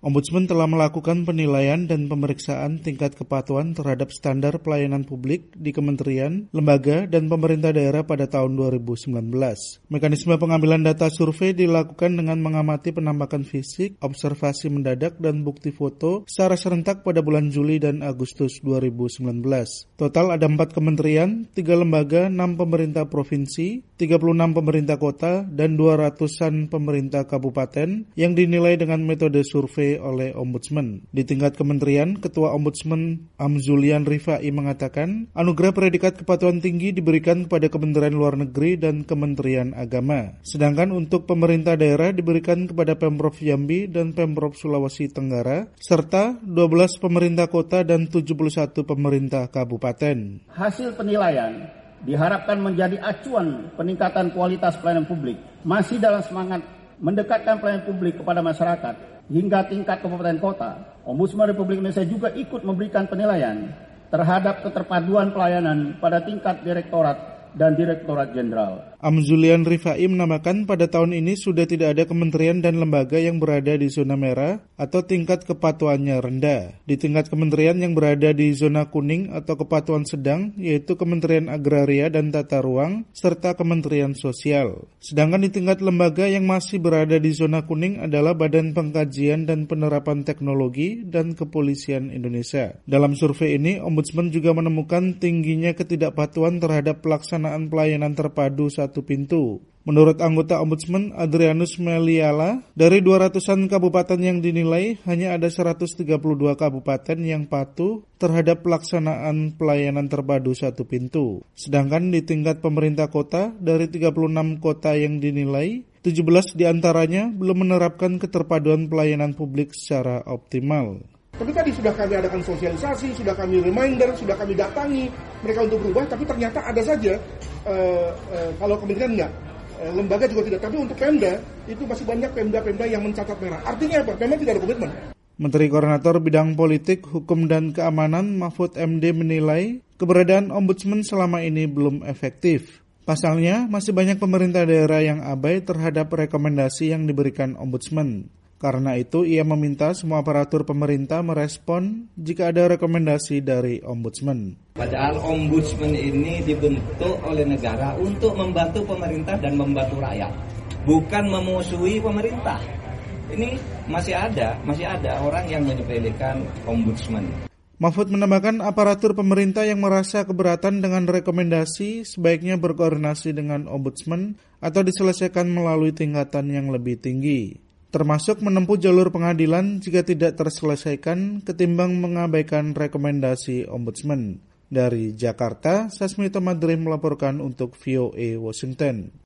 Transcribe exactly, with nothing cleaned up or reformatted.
Ombudsman telah melakukan penilaian dan pemeriksaan tingkat kepatuhan terhadap standar pelayanan publik di kementerian, lembaga, dan pemerintah daerah pada tahun dua ribu sembilan belas. Mekanisme pengambilan data survei dilakukan dengan mengamati penampakan fisik, observasi mendadak, dan bukti foto secara serentak pada bulan Juli dan Agustus dua ribu sembilan belas. Total ada empat kementerian, tiga lembaga, enam pemerintah provinsi, tiga puluh enam pemerintah kota, dan dua ratusan pemerintah kabupaten yang dinilai dengan metode survei oleh Ombudsman. Di tingkat kementerian, Ketua Ombudsman Amzulian Rifai mengatakan, anugerah predikat kepatuhan tinggi diberikan kepada Kementerian Luar Negeri dan Kementerian Agama. Sedangkan untuk pemerintah daerah diberikan kepada Pemprov Jambi dan Pemprov Sulawesi Tenggara, serta dua belas pemerintah kota dan tujuh puluh satu pemerintah kabupaten. Hasil penilaian diharapkan menjadi acuan peningkatan kualitas pelayanan publik, masih dalam semangat mendekatkan pelayanan publik kepada masyarakat hingga tingkat kabupaten kota. Ombudsman Republik Indonesia juga ikut memberikan penilaian terhadap keterpaduan pelayanan pada tingkat direktorat dan Direktorat Jenderal. Amzulian Rifai menambahkan pada tahun ini sudah tidak ada kementerian dan lembaga yang berada di zona merah atau tingkat kepatuhannya rendah. Di tingkat kementerian yang berada di zona kuning atau kepatuhan sedang, yaitu Kementerian Agraria dan Tata Ruang, serta Kementerian Sosial. Sedangkan di tingkat lembaga yang masih berada di zona kuning adalah Badan Pengkajian dan Penerapan Teknologi dan Kepolisian Indonesia. Dalam survei ini, Ombudsman juga menemukan tingginya ketidakpatuhan terhadap pelaksanaan pelayanan terpadu satu pintu. Menurut anggota Ombudsman Adrianus Meliala, dari dua ratusan kabupaten yang dinilai, hanya ada seratus tiga puluh dua kabupaten yang patuh terhadap pelaksanaan pelayanan terpadu satu pintu. Sedangkan di tingkat pemerintah kota, dari tiga puluh enam kota yang dinilai, tujuh belas diantaranya belum menerapkan keterpaduan pelayanan publik secara optimal. Tapi tadi sudah kami adakan sosialisasi, sudah kami reminder, sudah kami datangi mereka untuk berubah, tapi ternyata ada saja, uh, uh, kalau kementerian enggak, uh, lembaga juga tidak, tapi untuk Pemda, itu masih banyak Pemda-Pemda yang mencatat merah. Artinya apa? Memang tidak ada komitmen. Menteri Koordinator Bidang Politik, Hukum dan Keamanan Mahfud M D menilai keberadaan Ombudsman selama ini belum efektif. Pasalnya, masih banyak pemerintah daerah yang abai terhadap rekomendasi yang diberikan Ombudsman. Karena itu, ia meminta semua aparatur pemerintah merespon jika ada rekomendasi dari Ombudsman. Padahal Ombudsman ini dibentuk oleh negara untuk membantu pemerintah dan membantu rakyat, bukan memusuhi pemerintah. Ini masih ada, masih ada orang yang menyepelekan Ombudsman. Mahfud menambahkan aparatur pemerintah yang merasa keberatan dengan rekomendasi sebaiknya berkoordinasi dengan Ombudsman atau diselesaikan melalui tingkatan yang lebih tinggi, termasuk menempuh jalur pengadilan jika tidak terselesaikan ketimbang mengabaikan rekomendasi Ombudsman. Dari Jakarta, Sasmita Madrim melaporkan untuk V O A Washington.